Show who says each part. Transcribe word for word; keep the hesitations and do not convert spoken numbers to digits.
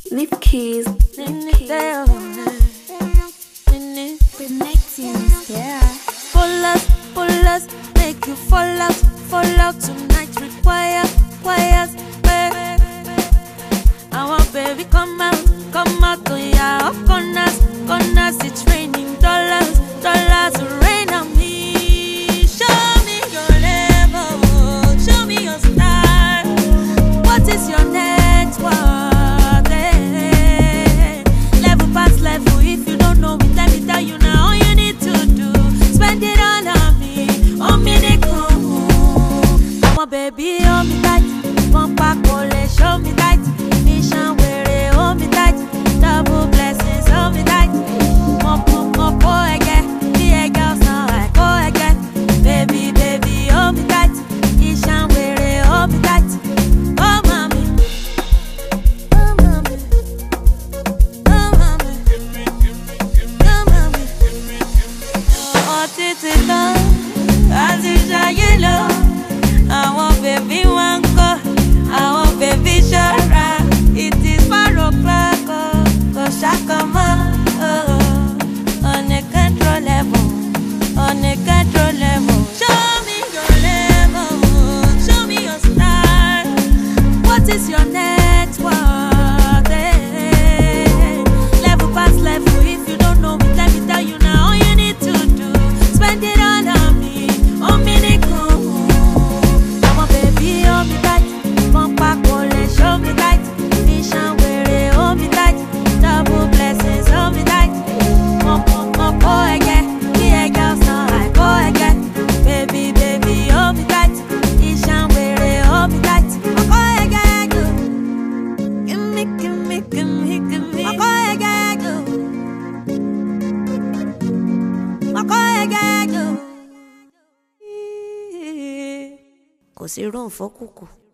Speaker 1: Leaf keys. Yeah.
Speaker 2: Pull us, pull us, make you fall out, fall out tonight. Require, requires, eh. I want baby come out, come out to ya. Up on us, on us. It's raining dollars, dollars rain on me. Show me your level, show me your style. What is your net worth? Eh? Level past level. If you don't know it, let me tell you now. All you need to do, spend it all on me, on me they come. I want baby on me tight, one pack ole show me tight. Mission where hold me tight, double blessings hold me tight. More, more, more, boy again, the girls now I go again. Baby, baby hold me tight, mission where hold me tight. Oh mommy, oh mommy, oh mommy, oh mommy. Oh titi done, as you shine yellow. I want baby one go, I want baby shara. It is four o'clock, oh, go shakama, oh, uncontrollable, uncontrollable. Show me your level, show me your style. What is your net worth? Eh? Level past level. If you don't know it, let me tell you now. All you need to do, spend it all on me, on me they come. I want baby hold me tight, one pack ole show me tight. Mission where hold me tight, double blessings hold me tight. More, more, more, go again, yeah girls now I go again. Baby, baby hold me tight, mission where hold me tight. I go again, go. Give me, give me, give me, give me. I go again, go. I go again, go. Kò sí ròǹfọ́ kùkù.